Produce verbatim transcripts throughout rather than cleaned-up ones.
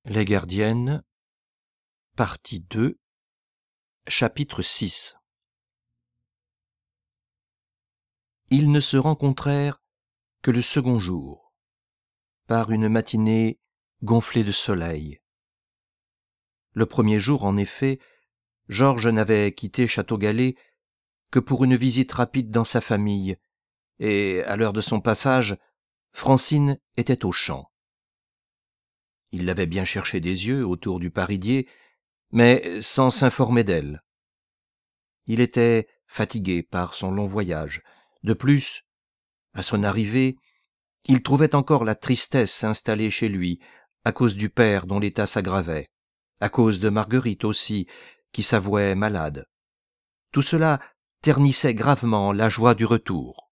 Les gardiennes, partie deux, chapitre six. Ils ne se rencontrèrent que le second jour, par une matinée gonflée de soleil. Le premier jour, en effet, Georges n'avait quitté Château-Gallet que pour une visite rapide dans sa famille, et, à l'heure de son passage, Francine était aux champs. Il l'avait bien cherchée des yeux autour du Paris-Dié, mais sans s'informer d'elle. Il était fatigué par son long voyage. De plus, à son arrivée, il trouvait encore la tristesse s'installer chez lui, à cause du père dont l'état s'aggravait, à cause de Marguerite aussi, qui s'avouait malade. Tout cela ternissait gravement la joie du retour.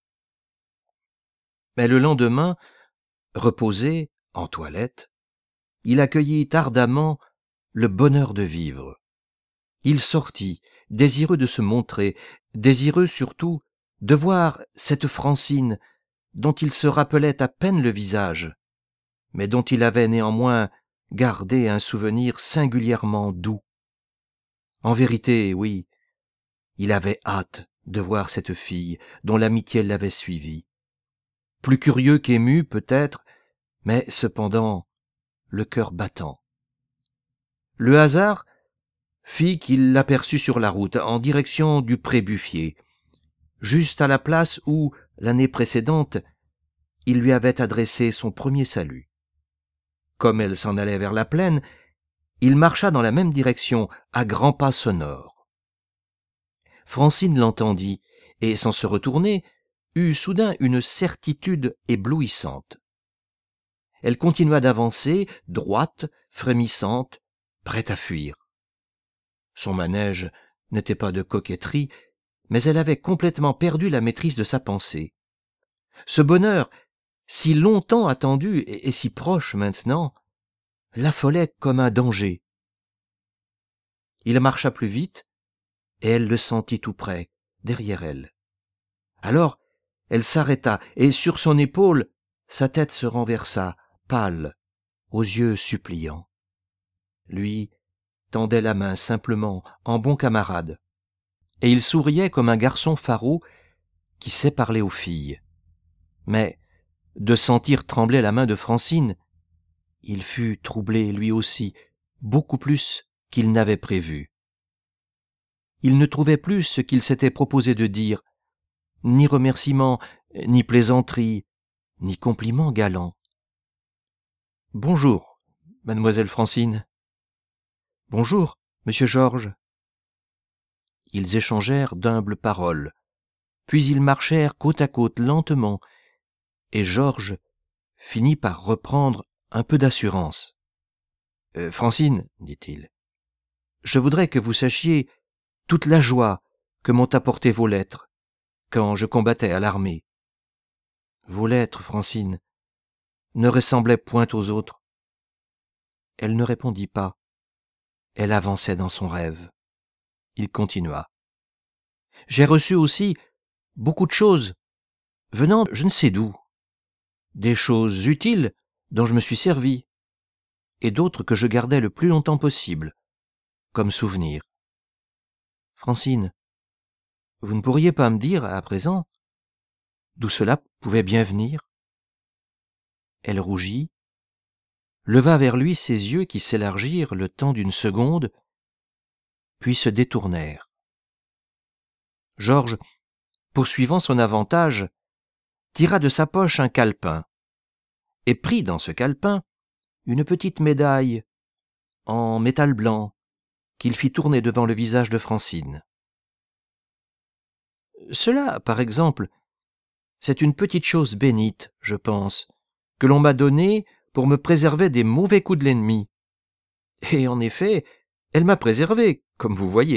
Mais le lendemain, reposé, en toilette, il accueillit ardemment le bonheur de vivre. Il sortit, désireux de se montrer, désireux surtout de voir cette Francine dont il se rappelait à peine le visage, mais dont il avait néanmoins gardé un souvenir singulièrement doux. En vérité, oui, il avait hâte de voir cette fille dont l'amitié l'avait suivi. Plus curieux qu'ému peut-être, mais cependant le cœur battant. Le hasard fit qu'il l'aperçut sur la route, en direction du Pré-Buffier, juste à la place où, l'année précédente, il lui avait adressé son premier salut. Comme elle s'en allait vers la plaine, il marcha dans la même direction, à grands pas sonores. Francine l'entendit, et sans se retourner, eut soudain une certitude éblouissante. Elle continua d'avancer, droite, frémissante, prête à fuir. Son manège n'était pas de coquetterie, mais elle avait complètement perdu la maîtrise de sa pensée. Ce bonheur, si longtemps attendu et, et si proche maintenant, l'affolait comme un danger. Il marcha plus vite, et elle le sentit tout près, derrière elle. Alors, elle s'arrêta, et sur son épaule, sa tête se renversa, pâle, aux yeux suppliants. Lui tendait la main simplement, en bon camarade, et il souriait comme un garçon faraud qui sait parler aux filles. Mais, de sentir trembler la main de Francine, il fut troublé lui aussi, beaucoup plus qu'il n'avait prévu. Il ne trouvait plus ce qu'il s'était proposé de dire, ni remerciements, ni plaisanteries, ni compliments galants. « Bonjour, mademoiselle Francine. »« Bonjour, monsieur Georges. » Ils échangèrent d'humbles paroles, puis ils marchèrent côte à côte lentement, et Georges finit par reprendre un peu d'assurance. Euh, « Francine, dit-il, je voudrais que vous sachiez toute la joie que m'ont apporté vos lettres quand je combattais à l'armée. Vos lettres, Francine, ne ressemblaient point aux autres. » Elle ne répondit pas. Elle avançait dans son rêve. Il continua. « J'ai reçu aussi beaucoup de choses, venant je ne sais d'où. Des choses utiles dont je me suis servi, et d'autres que je gardais le plus longtemps possible, comme souvenir. Francine, vous ne pourriez pas me dire, à présent, d'où cela pouvait bien venir ?» Elle rougit, leva vers lui ses yeux qui s'élargirent le temps d'une seconde, puis se détournèrent. Georges, poursuivant son avantage, tira de sa poche un calepin, et prit dans ce calepin une petite médaille en métal blanc qu'il fit tourner devant le visage de Francine. « Cela, par exemple, c'est une petite chose bénite, je pense, que l'on m'a donnée pour me préserver des mauvais coups de l'ennemi. Et en effet, elle m'a préservé, comme vous voyez. »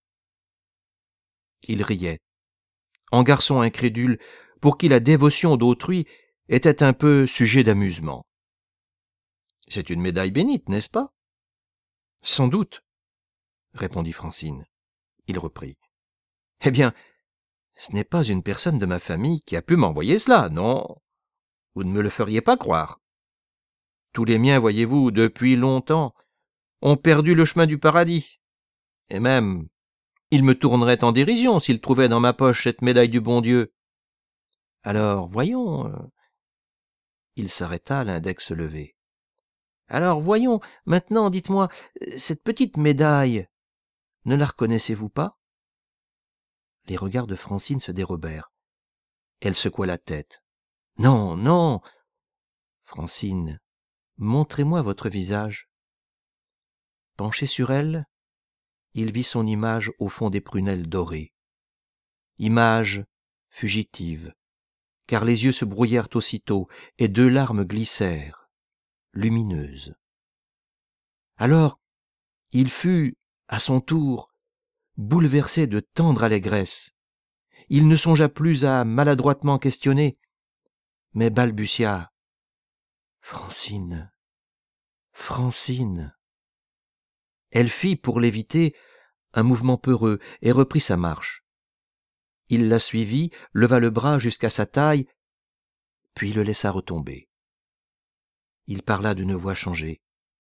Il riait, en garçon incrédule pour qui la dévotion d'autrui était un peu sujet d'amusement. « C'est une médaille bénite, n'est-ce pas ?»« Sans doute, » répondit Francine. Il reprit. « Eh bien, ce n'est pas une personne de ma famille qui a pu m'envoyer cela, non. Vous ne me le feriez pas croire. » Tous les miens, voyez-vous, depuis longtemps, ont perdu le chemin du paradis. Et même, ils me tourneraient en dérision s'ils trouvaient dans ma poche cette médaille du bon Dieu. Alors, voyons... Euh... Il s'arrêta, l'index levé. Alors, voyons, maintenant, dites-moi, cette petite médaille, ne la reconnaissez-vous pas? Les regards de Francine se dérobèrent. Elle secoua la tête. Non, non. Francine, montrez-moi votre visage. Penché sur elle, il vit son image au fond des prunelles dorées. Image fugitive, car les yeux se brouillèrent aussitôt et deux larmes glissèrent, lumineuses. Alors, il fut, à son tour, bouleversé de tendre allégresse. Il ne songea plus à maladroitement questionner, mais balbutia. Francine, Francine. Elle fit, pour l'éviter, un mouvement peureux et reprit sa marche. Il la suivit, leva le bras jusqu'à sa taille, puis le laissa retomber. Il parla d'une voix changée.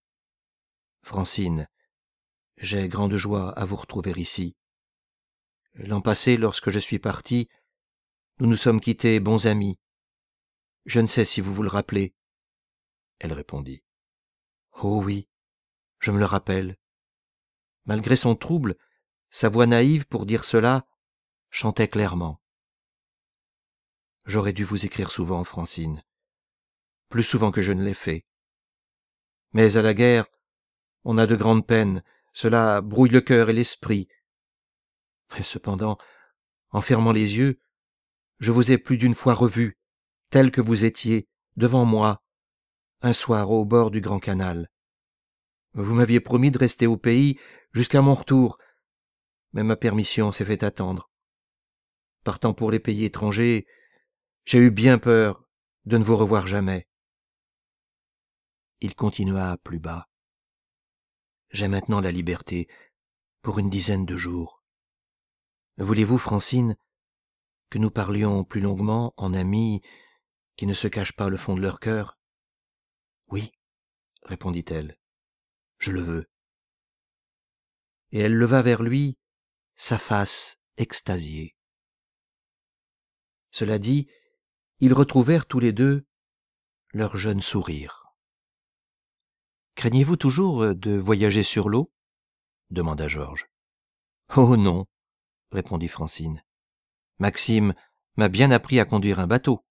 Francine, j'ai grande joie à vous retrouver ici. L'an passé, lorsque je suis parti, nous nous sommes quittés bons amis. Je ne sais si vous vous le rappelez. Elle répondit. Oh oui, je me le rappelle. Malgré son trouble, sa voix naïve pour dire cela chantait clairement. J'aurais dû vous écrire souvent, Francine, plus souvent que je ne l'ai fait. Mais à la guerre, on a de grandes peines, cela brouille le cœur et l'esprit. Et cependant, en fermant les yeux, je vous ai plus d'une fois revu, tel que vous étiez, devant moi, un soir au bord du Grand Canal. Vous m'aviez promis de rester au pays jusqu'à mon retour, mais ma permission s'est fait attendre. Partant pour les pays étrangers, j'ai eu bien peur de ne vous revoir jamais. Il continua plus bas. J'ai maintenant la liberté pour une dizaine de jours. Voulez-vous, Francine, que nous parlions plus longuement en amis qui ne se cachent pas le fond de leur cœur? Oui, répondit-elle, je le veux. Et elle leva vers lui sa face extasiée. Cela dit, ils retrouvèrent tous les deux leur jeune sourire. Craignez-vous toujours de voyager sur l'eau? Demanda Georges. Oh non, répondit Francine. Maxime m'a bien appris à conduire un bateau.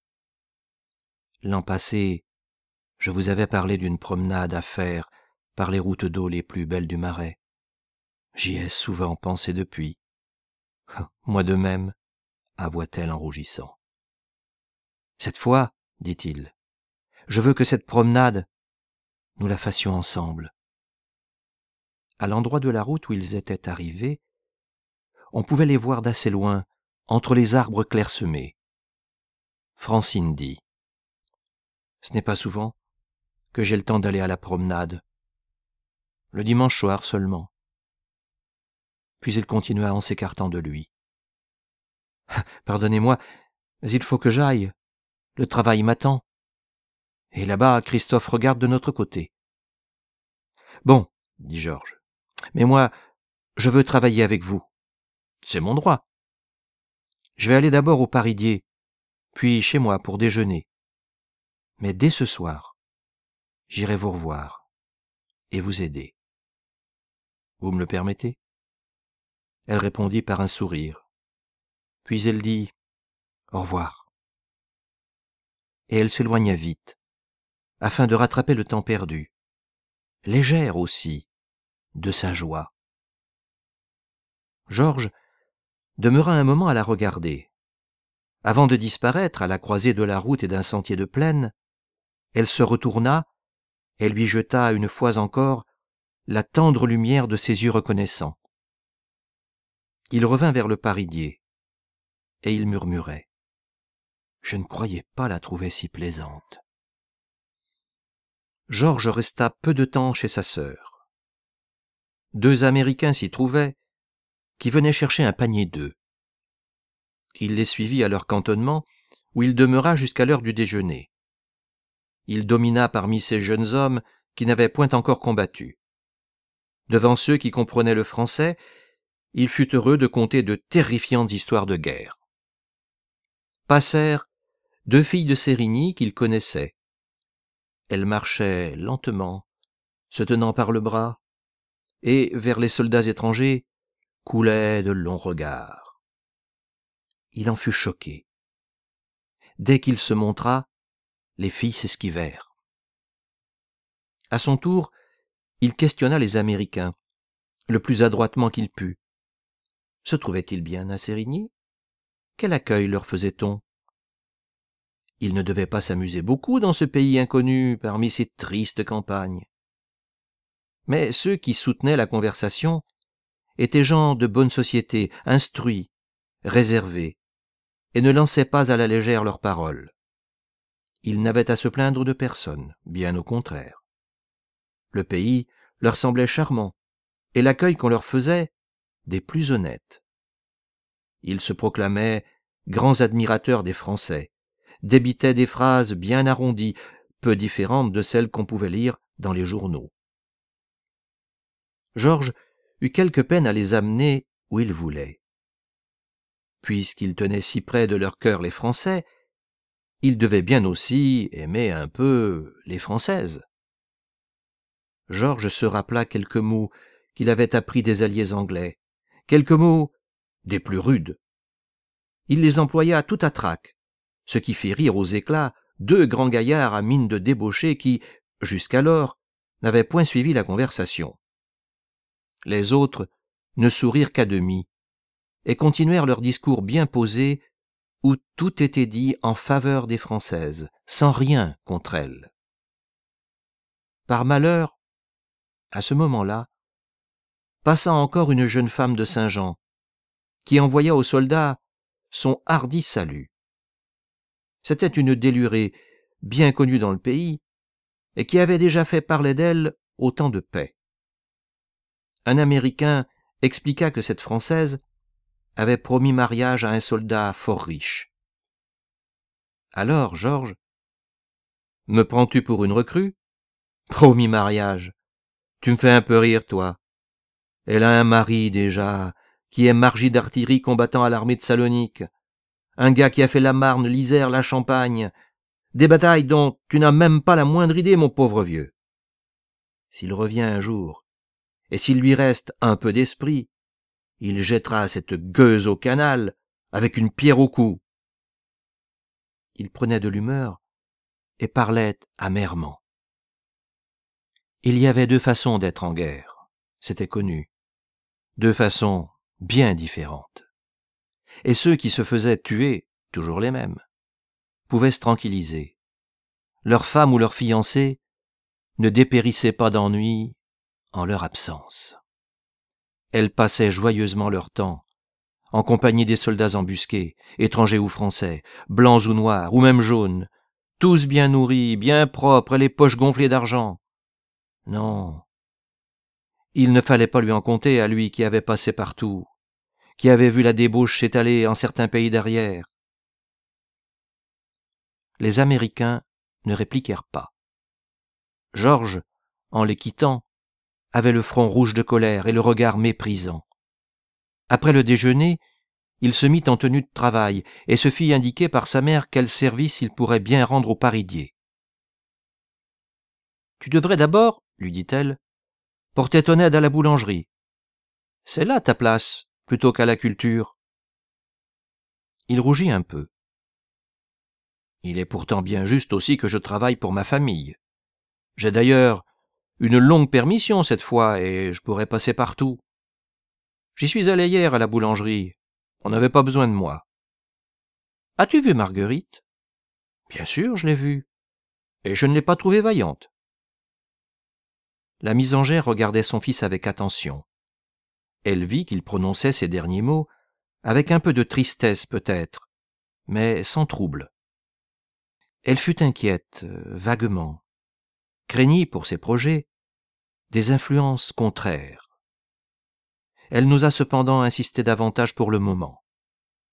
L'an passé, je vous avais parlé d'une promenade à faire par les routes d'eau les plus belles du Marais. J'y ai souvent pensé depuis. Moi de même, avoua-t-elle en rougissant. Cette fois, dit-il, je veux que cette promenade, nous la fassions ensemble. À l'endroit de la route où ils étaient arrivés, on pouvait les voir d'assez loin, entre les arbres clairsemés. Francine dit. Ce n'est pas souvent que j'ai le temps d'aller à la promenade. Le dimanche soir seulement. Puis il continua en s'écartant de lui. Pardonnez-moi, mais il faut que j'aille. Le travail m'attend. Et là-bas, Christophe regarde de notre côté. Bon, dit Georges, mais moi, je veux travailler avec vous. C'est mon droit. Je vais aller d'abord au Paridier, puis chez moi pour déjeuner. Mais dès ce soir, j'irai vous revoir et vous aider. Vous me le permettez? Elle répondit par un sourire. Puis elle dit « Au revoir ». Et elle s'éloigna vite, afin de rattraper le temps perdu, légère aussi, de sa joie. Georges demeura un moment à la regarder. Avant de disparaître à la croisée de la route et d'un sentier de plaine, elle se retourna et lui jeta une fois encore la tendre lumière de ses yeux reconnaissants. Il revint vers le Paridier, et il murmurait « Je ne croyais pas la trouver si plaisante ». Georges resta peu de temps chez sa sœur. Deux Américains s'y trouvaient, qui venaient chercher un panier d'œufs. Il les suivit à leur cantonnement, où il demeura jusqu'à l'heure du déjeuner. Il domina parmi ces jeunes hommes qui n'avaient point encore combattu. Devant ceux qui comprenaient le français, il fut heureux de conter de terrifiantes histoires de guerre. Passèrent deux filles de Sérigny qu'il connaissait. Elles marchaient lentement, se tenant par le bras, et, vers les soldats étrangers, coulaient de longs regards. Il en fut choqué. Dès qu'il se montra, les filles s'esquivèrent. À son tour, il questionna les Américains, le plus adroitement qu'il put. Se trouvaient-ils bien à Sérigny? Quel accueil leur faisait-on? Ils ne devaient pas s'amuser beaucoup dans ce pays inconnu, parmi ces tristes campagnes. Mais ceux qui soutenaient la conversation étaient gens de bonne société, instruits, réservés, et ne lançaient pas à la légère leurs paroles. Ils n'avaient à se plaindre de personne, bien au contraire. Le pays leur semblait charmant, et l'accueil qu'on leur faisait des plus honnêtes. Ils se proclamaient grands admirateurs des Français, débitaient des phrases bien arrondies, peu différentes de celles qu'on pouvait lire dans les journaux. Georges eut quelque peine à les amener où il voulait. Puisqu'il tenait si près de leur cœur les Français, il devait bien aussi aimer un peu les Françaises. Georges se rappela quelques mots qu'il avait appris des alliés anglais, quelques mots des plus rudes. Il les employa tout à trac, ce qui fit rire aux éclats deux grands gaillards à mine de débauchés qui, jusqu'alors, n'avaient point suivi la conversation. Les autres ne sourirent qu'à demi, et continuèrent leur discours bien posé, où tout était dit en faveur des Françaises, sans rien contre elles. Par malheur, à ce moment-là, passa encore une jeune femme de Saint-Jean, qui envoya aux soldats son hardi salut. C'était une délurée bien connue dans le pays, et qui avait déjà fait parler d'elle au temps de paix. Un Américain expliqua que cette Française avait promis mariage à un soldat fort riche. Alors, Georges, me prends-tu pour une recrue? Promis mariage. Tu me fais un peu rire, toi. Elle a un mari, déjà, qui est margi d'artillerie combattant à l'armée de Salonique. Un gars qui a fait la Marne, l'Isère, la Champagne. Des batailles dont tu n'as même pas la moindre idée, mon pauvre vieux. S'il revient un jour, et s'il lui reste un peu d'esprit, il jettera cette gueuse au canal avec une pierre au cou. Il prenait de l'humeur et parlait amèrement. Il y avait deux façons d'être en guerre, c'était connu. Deux façons bien différentes. Et ceux qui se faisaient tuer, toujours les mêmes, pouvaient se tranquilliser. Leur femme ou leur fiancé ne dépérissait pas d'ennui en leur absence. Elles passaient joyeusement leur temps, en compagnie des soldats embusqués, étrangers ou français, blancs ou noirs, ou même jaunes, tous bien nourris, bien propres, et les poches gonflées d'argent. Non, il ne fallait pas lui en compter à lui qui avait passé partout, qui avait vu la débauche s'étaler en certains pays derrière. Les Américains ne répliquèrent pas. Georges, en les quittant, avait le front rouge de colère et le regard méprisant. Après le déjeuner, il se mit en tenue de travail et se fit indiquer par sa mère quel service il pourrait bien rendre au paridier. « Tu devrais d'abord, lui dit-elle, porter ton aide à la boulangerie. C'est là ta place, plutôt qu'à la culture. » Il rougit un peu. « Il est pourtant bien juste aussi que je travaille pour ma famille. J'ai d'ailleurs une longue permission cette fois et je pourrais passer partout. J'y suis allé hier à la boulangerie. On n'avait pas besoin de moi. »« As-tu vu Marguerite ?»« Bien sûr, je l'ai vue. Et je ne l'ai pas trouvée vaillante. » La misangère regardait son fils avec attention. Elle vit qu'il prononçait ces derniers mots avec un peu de tristesse peut-être, mais sans trouble. Elle fut inquiète, vaguement, craignit pour ses projets des influences contraires. Elle n'osa cependant insister davantage pour le moment.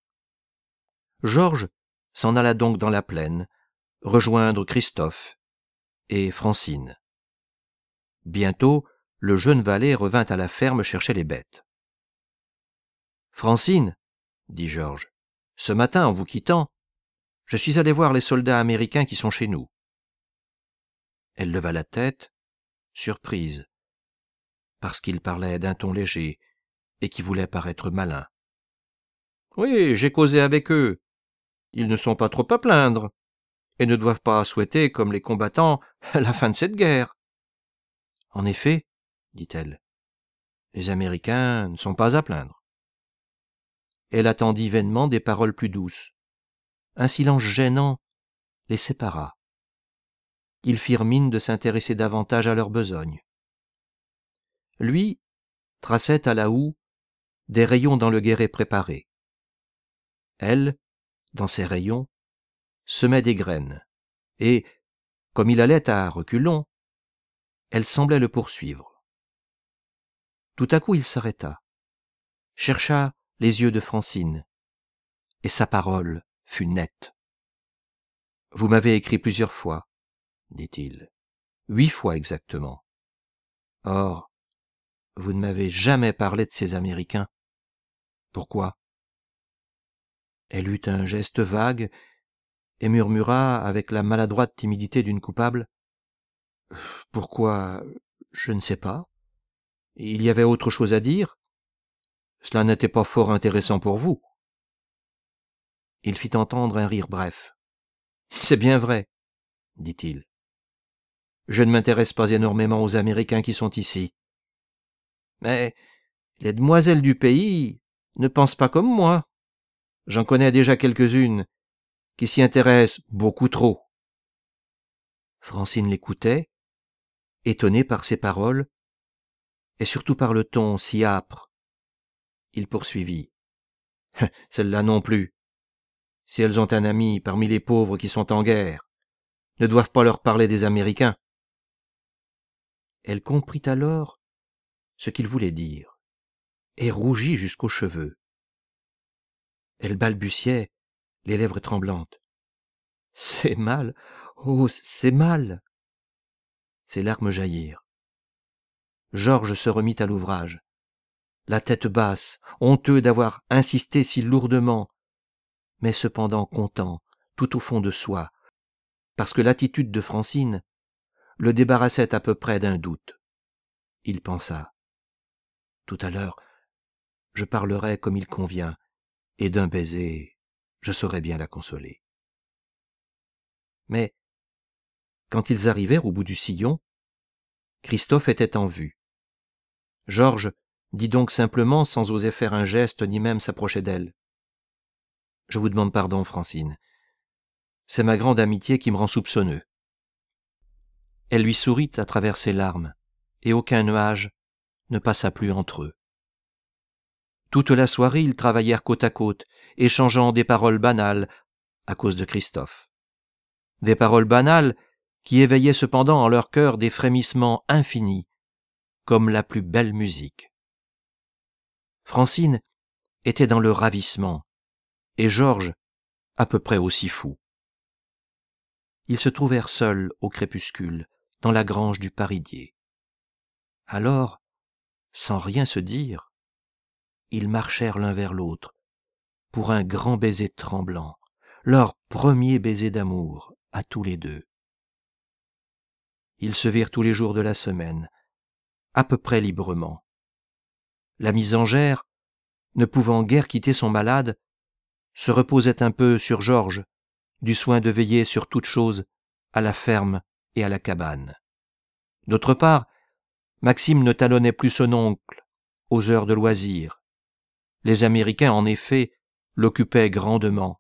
Georges s'en alla donc dans la plaine, rejoindre Christophe et Francine. Bientôt, le jeune valet revint à la ferme chercher les bêtes. « Francine, dit Georges, ce matin, en vous quittant, je suis allé voir les soldats américains qui sont chez nous. » Elle leva la tête, surprise, parce qu'il parlait d'un ton léger et qui voulait paraître malin. « Oui, j'ai causé avec eux. Ils ne sont pas trop à plaindre et ne doivent pas souhaiter, comme les combattants, la fin de cette guerre. »« En effet, dit-elle, les Américains ne sont pas à plaindre. » Elle attendit vainement des paroles plus douces. Un silence gênant les sépara. Ils firent mine de s'intéresser davantage à leur besogne. Lui traçait à la houe des rayons dans le guéret préparé. Elle, dans ses rayons, semait des graines, et, comme il allait à reculons, elle semblait le poursuivre. Tout à coup il s'arrêta, chercha les yeux de Francine, et sa parole fut nette. « Vous m'avez écrit plusieurs fois, dit-il, huit fois exactement. Or, vous ne m'avez jamais parlé de ces Américains. Pourquoi ?» Elle eut un geste vague et murmura avec la maladroite timidité d'une coupable. « Pourquoi, je ne sais pas. Il y avait autre chose à dire. Cela n'était pas fort intéressant pour vous. » Il fit entendre un rire bref. « C'est bien vrai, dit-il. Je ne m'intéresse pas énormément aux Américains qui sont ici. Mais les demoiselles du pays ne pensent pas comme moi. J'en connais déjà quelques-unes qui s'y intéressent beaucoup trop. » Francine l'écoutait, étonnée par ses paroles, et surtout par le ton si âpre. Il poursuivit. « Celles-là non plus, si elles ont un ami parmi les pauvres qui sont en guerre, ne doivent pas leur parler des Américains. » Elle comprit alors ce qu'il voulait dire, et rougit jusqu'aux cheveux. Elle balbutiait, les lèvres tremblantes. « C'est mal, oh, c'est mal !» Ses larmes jaillirent. Georges se remit à l'ouvrage, la tête basse, honteux d'avoir insisté si lourdement, mais cependant content, tout au fond de soi, parce que l'attitude de Francine le débarrassait à peu près d'un doute. Il pensa. Tout à l'heure, je parlerai comme il convient, et d'un baiser, je saurai bien la consoler. Mais, quand ils arrivèrent au bout du sillon, Christophe était en vue. Georges dit donc simplement, sans oser faire un geste ni même s'approcher d'elle. « Je vous demande pardon, Francine. C'est ma grande amitié qui me rend soupçonneux. » Elle lui sourit à travers ses larmes, et aucun nuage ne passa plus entre eux. Toute la soirée, ils travaillèrent côte à côte, échangeant des paroles banales à cause de Christophe. Des paroles banales qui éveillaient cependant en leur cœur des frémissements infinis, comme la plus belle musique. Francine était dans le ravissement, et Georges à peu près aussi fou. Ils se trouvèrent seuls au crépuscule, dans la grange du Paridier. Alors, sans rien se dire, ils marchèrent l'un vers l'autre, pour un grand baiser tremblant, leur premier baiser d'amour à tous les deux. Ils se virent tous les jours de la semaine, à peu près librement. La misangère, ne pouvant guère quitter son malade, se reposait un peu sur Georges, du soin de veiller sur toute chose à la ferme et à la cabane. D'autre part, Maxime ne talonnait plus son oncle aux heures de loisir. Les Américains, en effet, l'occupaient grandement.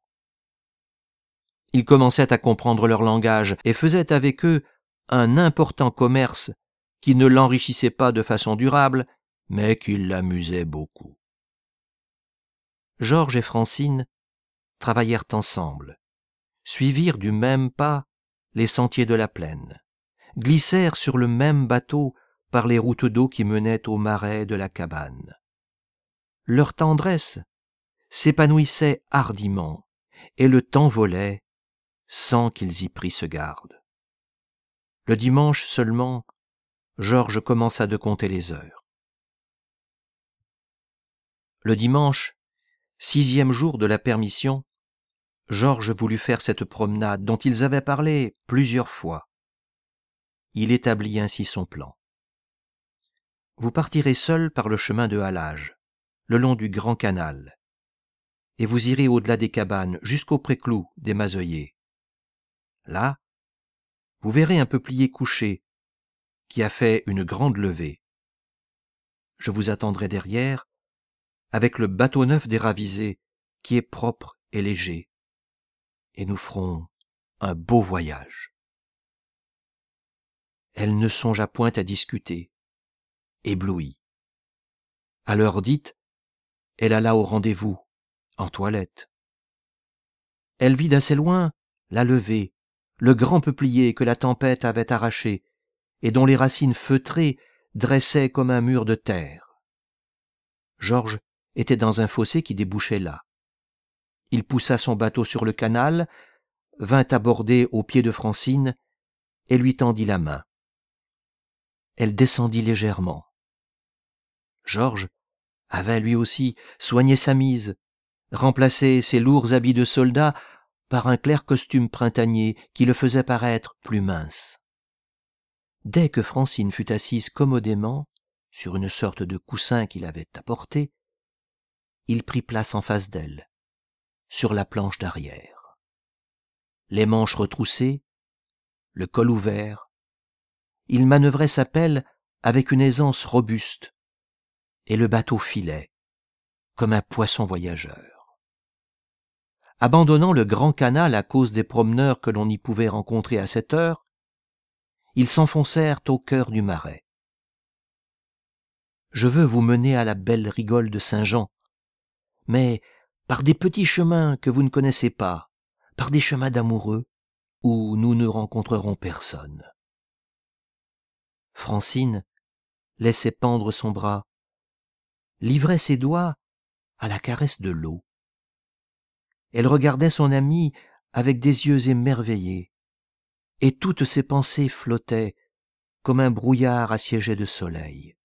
Il commençait à comprendre leur langage et faisait avec eux un important commerce qui ne l'enrichissait pas de façon durable, mais qui l'amusait beaucoup. Georges et Francine travaillèrent ensemble, suivirent du même pas les sentiers de la plaine, glissèrent sur le même bateau par les routes d'eau qui menaient au marais de la cabane. Leur tendresse s'épanouissait hardiment, et le temps volait sans qu'ils y prissent garde. Le dimanche seulement, Georges commença de compter les heures. Le dimanche, sixième jour de la permission, Georges voulut faire cette promenade dont ils avaient parlé plusieurs fois. Il établit ainsi son plan. Vous partirez seul par le chemin de halage, le long du grand canal, et vous irez au-delà des cabanes jusqu'au préclou des Mazoyers. Là, vous verrez un peuplier couché qui a fait une grande levée. Je vous attendrai derrière avec le bateau neuf des Ravisés qui est propre et léger, et nous ferons un beau voyage. Elle ne songea point à discuter, éblouie. À l'heure dite, elle alla au rendez-vous, en toilette. Elle vit d'assez loin la levée, le grand peuplier que la tempête avait arraché et dont les racines feutrées dressaient comme un mur de terre. Georges était dans un fossé qui débouchait là. Il poussa son bateau sur le canal, vint aborder au pied de Francine et lui tendit la main. Elle descendit légèrement. Georges avait lui aussi soigné sa mise, remplacé ses lourds habits de soldat par un clair costume printanier qui le faisait paraître plus mince. Dès que Francine fut assise commodément sur une sorte de coussin qu'il avait apporté, il prit place en face d'elle, sur la planche d'arrière. Les manches retroussées, le col ouvert, il manœuvrait sa pelle avec une aisance robuste, et le bateau filait, comme un poisson voyageur. Abandonnant le grand canal à cause des promeneurs que l'on y pouvait rencontrer à cette heure, ils s'enfoncèrent au cœur du marais. « Je veux vous mener à la belle rigole de Saint-Jean, mais par des petits chemins que vous ne connaissez pas, par des chemins d'amoureux, où nous ne rencontrerons personne. » Francine laissait pendre son bras, livrait ses doigts à la caresse de l'eau. Elle regardait son ami avec des yeux émerveillés, et toutes ses pensées flottaient comme un brouillard assiégé de soleil.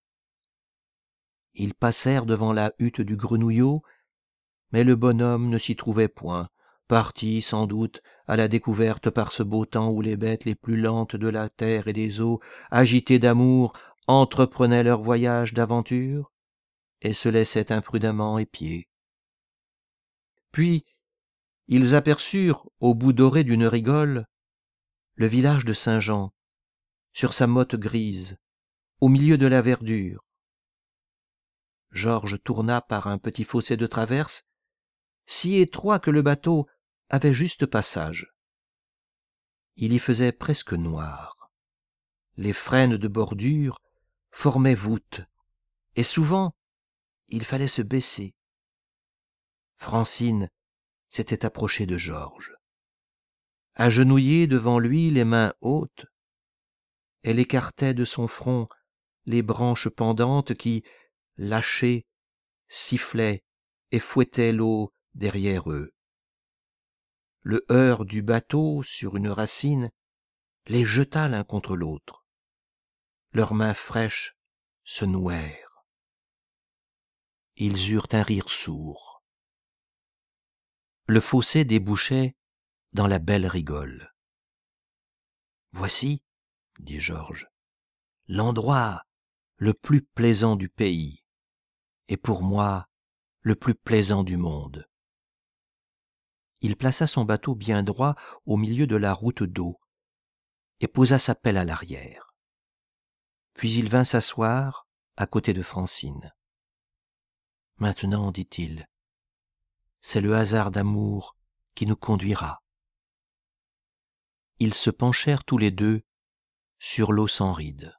Ils passèrent devant la hutte du Grenouillot, mais le bonhomme ne s'y trouvait point, parti sans doute à la découverte par ce beau temps où les bêtes les plus lentes de la terre et des eaux, agitées d'amour, entreprenaient leur voyage d'aventure et se laissaient imprudemment épier. Puis ils aperçurent, au bout doré d'une rigole, le village de Saint-Jean, sur sa motte grise, au milieu de la verdure. Georges tourna par un petit fossé de traverse, si étroit que le bateau avait juste passage. Il y faisait presque noir. Les frênes de bordure formaient voûte, et souvent il fallait se baisser. Francine s'était approchée de Georges. Agenouillée devant lui, les mains hautes, elle écartait de son front les branches pendantes qui, lâchées, sifflaient et fouettaient l'eau derrière eux. Le heurt du bateau sur une racine les jeta l'un contre l'autre. Leurs mains fraîches se nouèrent. Ils eurent un rire sourd. Le fossé débouchait dans la belle rigole. « Voici, » dit Georges, « l'endroit le plus plaisant du pays, et pour moi le plus plaisant du monde. » Il plaça son bateau bien droit au milieu de la route d'eau et posa sa pelle à l'arrière. Puis il vint s'asseoir à côté de Francine. « Maintenant, dit-il, c'est le hasard d'amour qui nous conduira. » Ils se penchèrent tous les deux sur l'eau sans ride.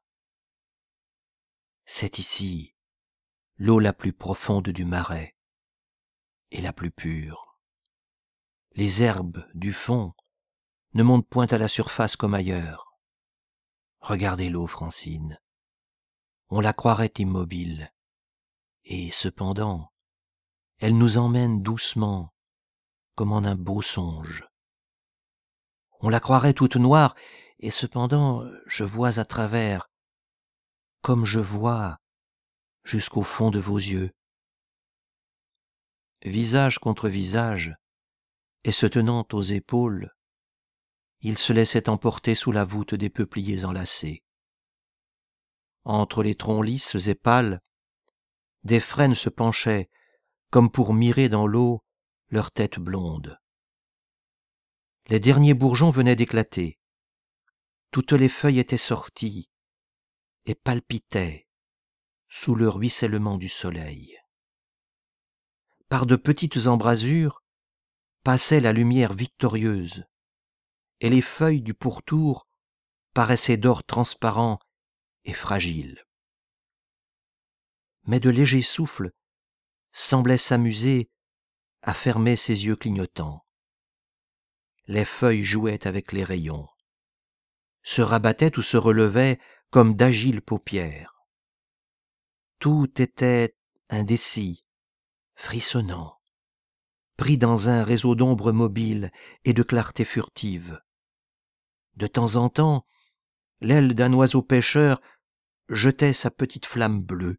« C'est ici l'eau la plus profonde du marais et la plus pure. Les herbes du fond ne montent point à la surface comme ailleurs. Regardez l'eau, Francine. On la croirait immobile, et cependant, elle nous emmène doucement, comme en un beau songe. On la croirait toute noire, et cependant je vois à travers, comme je vois jusqu'au fond de vos yeux. Visage contre visage, et se tenant aux épaules, ils se laissaient emporter sous la voûte des peupliers enlacés. Entre les troncs lisses et pâles, des frênes se penchaient, comme pour mirer dans l'eau leurs têtes blondes. Les derniers bourgeons venaient d'éclater. Toutes les feuilles étaient sorties et palpitaient sous le ruissellement du soleil. Par de petites embrasures passait la lumière victorieuse, et les feuilles du pourtour paraissaient d'or transparent et fragile. Mais de légers souffles semblaient s'amuser à fermer ses yeux clignotants. Les feuilles jouaient avec les rayons, se rabattaient ou se relevaient comme d'agiles paupières. Tout était indécis, frissonnant, pris dans un réseau d'ombres mobiles et de clartés furtives. De temps en temps, l'aile d'un oiseau pêcheur jetait sa petite flamme bleue.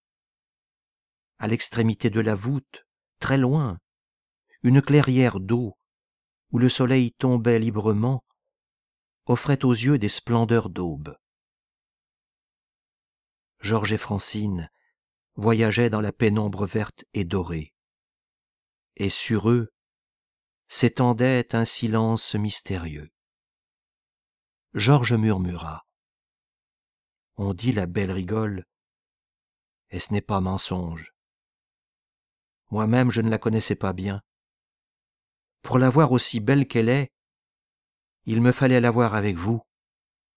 À l'extrémité de la voûte, très loin, une clairière d'eau, où le soleil tombait librement, offrait aux yeux des splendeurs d'aube. Georges et Francine voyageaient dans la pénombre verte et dorée, et sur eux s'étendait un silence mystérieux. Georges murmura : « On dit la belle rigole, et ce n'est pas mensonge. Moi-même je ne la connaissais pas bien. Pour la voir aussi belle qu'elle est, il me fallait la voir avec vous, Francine. »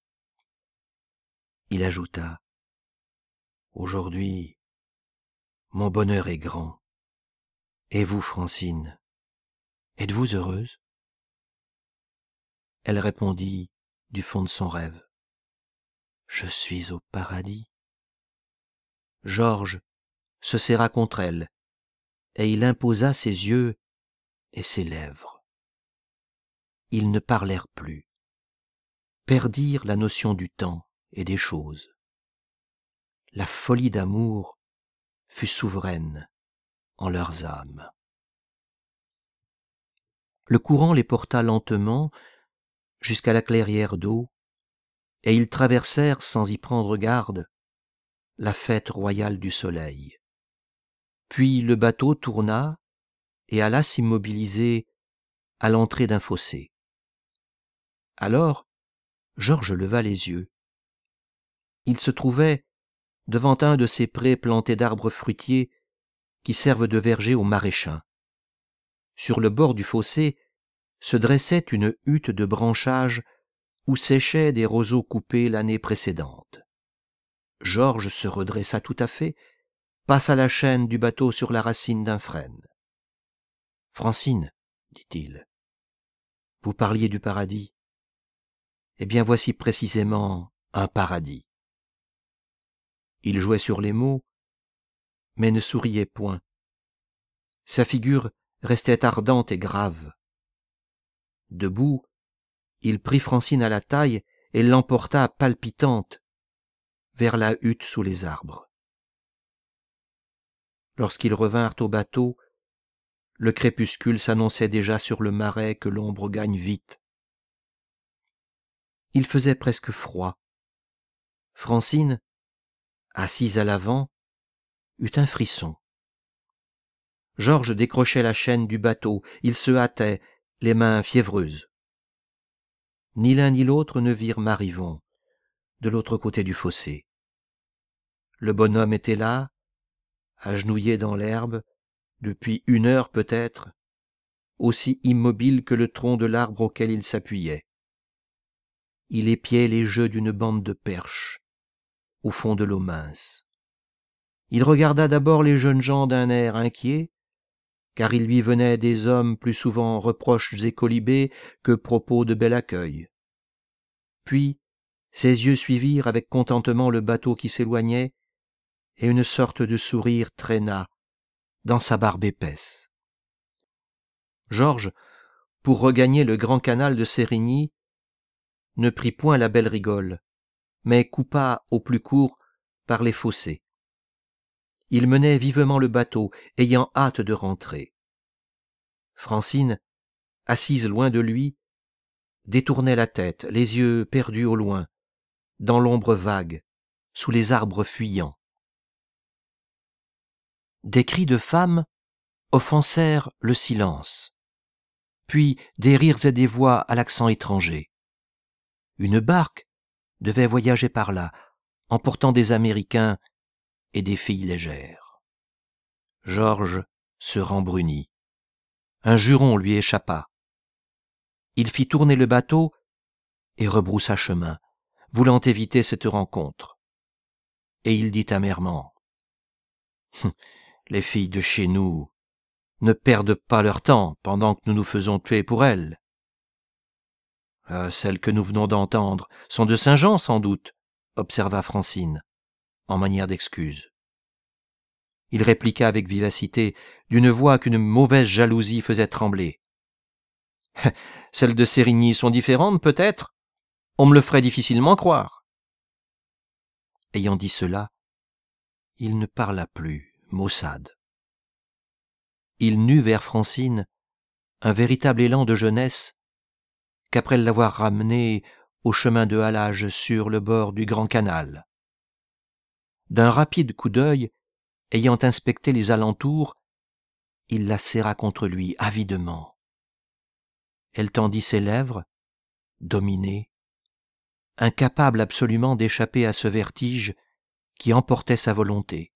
Il ajouta : « Aujourd'hui, mon bonheur est grand. Et vous, Francine, êtes-vous heureuse ? » Elle répondit du fond de son rêve : « Je suis au paradis. » Georges se serra contre elle, et il imposa ses yeux et ses lèvres. Ils ne parlèrent plus, perdirent la notion du temps et des choses. La folie d'amour fut souveraine en leurs âmes. Le courant les porta lentement jusqu'à la clairière d'eau, et ils traversèrent sans y prendre garde la fête royale du soleil. Puis le bateau tourna et alla s'immobiliser à l'entrée d'un fossé. Alors, Georges leva les yeux. Il se trouvait devant un de ces prés plantés d'arbres fruitiers qui servent de verger aux maraîchins. Sur le bord du fossé se dressait une hutte de branchages où séchaient des roseaux coupés l'année précédente. Georges se redressa tout à fait, passa la chaîne du bateau sur la racine d'un frêne. « Francine, dit-il, vous parliez du paradis. Eh bien voici précisément un paradis. » Il jouait sur les mots, mais ne souriait point. Sa figure restait ardente et grave. Debout, il prit Francine à la taille et l'emporta palpitante vers la hutte sous les arbres. Lorsqu'ils revinrent au bateau, le crépuscule s'annonçait déjà sur le marais que l'ombre gagne vite. Il faisait presque froid. Francine, assise à l'avant, eut un frisson. Georges décrochait la chaîne du bateau, il se hâtait, les mains fiévreuses. Ni l'un ni l'autre ne virent Marivon, de l'autre côté du fossé. Le bonhomme était là, agenouillé dans l'herbe, depuis une heure peut-être, aussi immobile que le tronc de l'arbre auquel il s'appuyait. Il épiait les jeux d'une bande de perches, au fond de l'eau mince. Il regarda d'abord les jeunes gens d'un air inquiet, car il lui venait des hommes plus souvent reproches et colibés que propos de bel accueil. Puis, ses yeux suivirent avec contentement le bateau qui s'éloignait, et une sorte de sourire traîna dans sa barbe épaisse. Georges, pour regagner le grand canal de Sérigny, ne prit point la belle rigole, mais coupa au plus court par les fossés. Il menait vivement le bateau, ayant hâte de rentrer. Francine, assise loin de lui, détournait la tête, les yeux perdus au loin, dans l'ombre vague, sous les arbres fuyants. Des cris de femmes offensèrent le silence, puis des rires et des voix à l'accent étranger. Une barque devait voyager par là, emportant des Américains et des filles légères. Georges se rembrunit. Un juron lui échappa. Il fit tourner le bateau et rebroussa chemin, voulant éviter cette rencontre. Et il dit amèrement : « Les filles de chez nous ne perdent pas leur temps pendant que nous nous faisons tuer pour elles. Euh, celles que nous venons d'entendre sont de Saint-Jean, sans doute, observa Francine, en manière d'excuse. Il répliqua avec vivacité, d'une voix qu'une mauvaise jalousie faisait trembler. « Celles de Sérigny sont différentes, peut-être ? On me le ferait difficilement croire. » Ayant dit cela, il ne parla plus, maussade. Il n'eut vers Francine un véritable élan de jeunesse qu'après l'avoir ramenée au chemin de halage sur le bord du grand canal. D'un rapide coup d'œil, ayant inspecté les alentours, il la serra contre lui avidement. Elle tendit ses lèvres, dominée, incapable absolument d'échapper à ce vertige qui emportait sa volonté.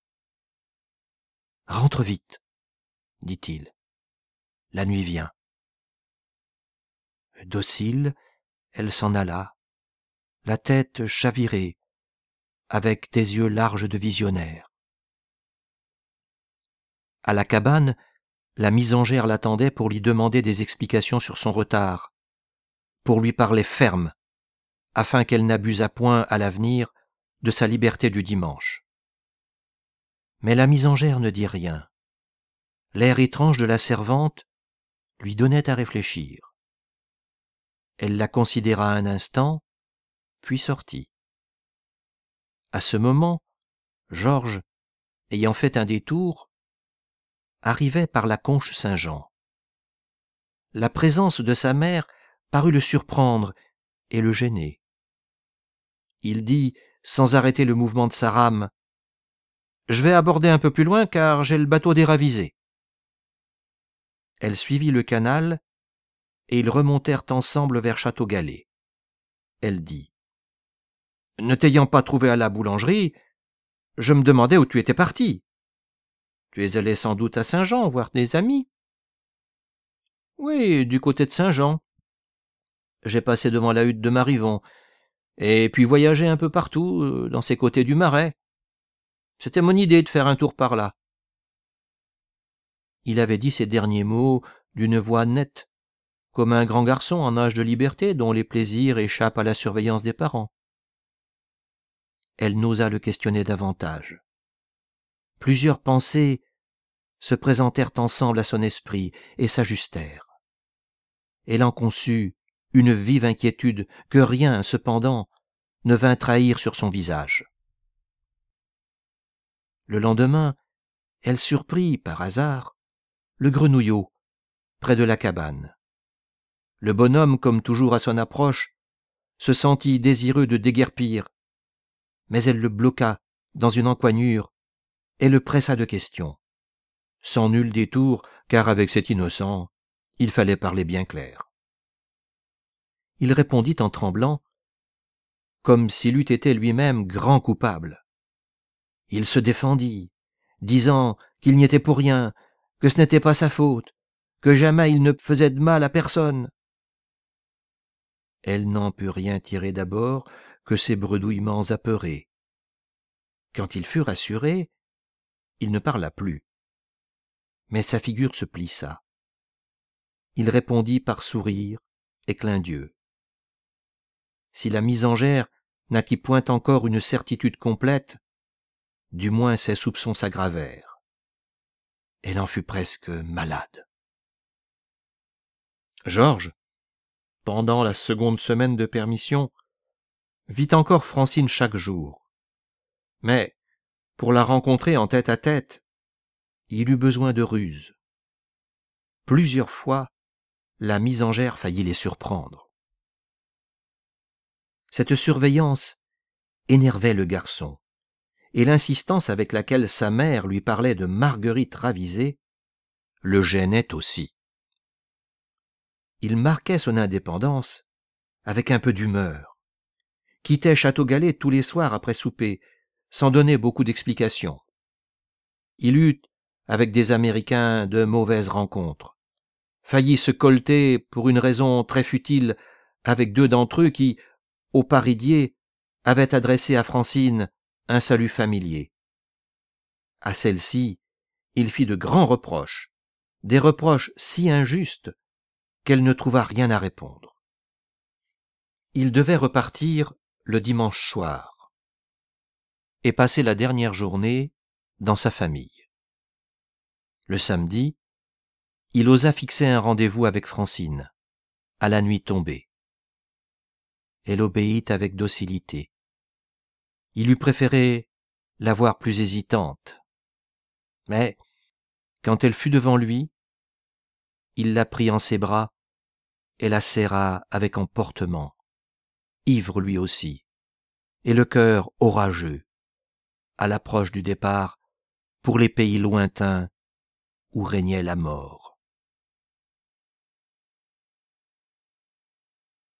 « Rentre vite, dit-il. La nuit vient. » Docile, elle s'en alla, la tête chavirée, avec des yeux larges de visionnaire. À la cabane, la misangère l'attendait pour lui demander des explications sur son retard, pour lui parler ferme, afin qu'elle n'abusât point à l'avenir de sa liberté du dimanche. Mais la misangère ne dit rien. L'air étrange de la servante lui donnait à réfléchir. Elle la considéra un instant, puis sortit. À ce moment, Georges, ayant fait un détour, arrivait par la Conche Saint-Jean. La présence de sa mère parut le surprendre et le gêner. Il dit, sans arrêter le mouvement de sa rame, « Je vais aborder un peu plus loin car j'ai le bateau déravisé. » Elle suivit le canal et ils remontèrent ensemble vers Château-Gallet. Elle dit, « Ne t'ayant pas trouvé à la boulangerie, je me demandais où tu étais parti. Tu es allé sans doute à Saint-Jean voir des amis. » « Oui, du côté de Saint-Jean. J'ai passé devant la hutte de Marivon, et puis voyagé un peu partout, dans ces côtés du Marais. C'était mon idée de faire un tour par là. » Il avait dit ces derniers mots d'une voix nette, comme un grand garçon en âge de liberté dont les plaisirs échappent à la surveillance des parents. Elle n'osa le questionner davantage. Plusieurs pensées se présentèrent ensemble à son esprit et s'ajustèrent. Elle en conçut une vive inquiétude que rien, cependant, ne vint trahir sur son visage. Le lendemain, elle surprit, par hasard, le grenouillot, près de la cabane. Le bonhomme, comme toujours à son approche, se sentit désireux de déguerpir, mais elle le bloqua dans une encoignure et le pressa de questions, sans nul détour, car avec cet innocent, il fallait parler bien clair. Il répondit en tremblant, comme s'il eût été lui-même grand coupable. Il se défendit, disant qu'il n'y était pour rien, que ce n'était pas sa faute, que jamais il ne faisait de mal à personne. Elle n'en put rien tirer d'abord que ses bredouillements apeurés. Quand il fut rassuré, il ne parla plus, mais sa figure se plissa. Il répondit par sourire et clin d'yeux. Si la misangère n'acquit point encore une certitude complète, du moins ses soupçons s'aggravèrent. Elle en fut presque malade. Georges, pendant la seconde semaine de permission, vit encore Francine chaque jour. Mais, pour la rencontrer en tête-à-tête, il eut besoin de ruse. Plusieurs fois, la misangère faillit les surprendre. Cette surveillance énervait le garçon, et l'insistance avec laquelle sa mère lui parlait de Marguerite ravisée le gênait aussi. Il marquait son indépendance avec un peu d'humeur, quittait Château-Galets tous les soirs après souper, sans donner beaucoup d'explications. Il eut, avec des Américains, de mauvaises rencontres, faillit se colter pour une raison très futile avec deux d'entre eux qui, au Paridier, avaient adressé à Francine un salut familier. À celle-ci, il fit de grands reproches, des reproches si injustes qu'elle ne trouva rien à répondre. Il devait repartir le dimanche soir et passer la dernière journée dans sa famille. Le samedi, il osa fixer un rendez-vous avec Francine, à la nuit tombée. Elle obéit avec docilité. Il eût préféré la voir plus hésitante. Mais, quand elle fut devant lui, il la prit en ses bras et la serra avec emportement, ivre lui aussi, et le cœur orageux, à l'approche du départ pour les pays lointains où régnait la mort.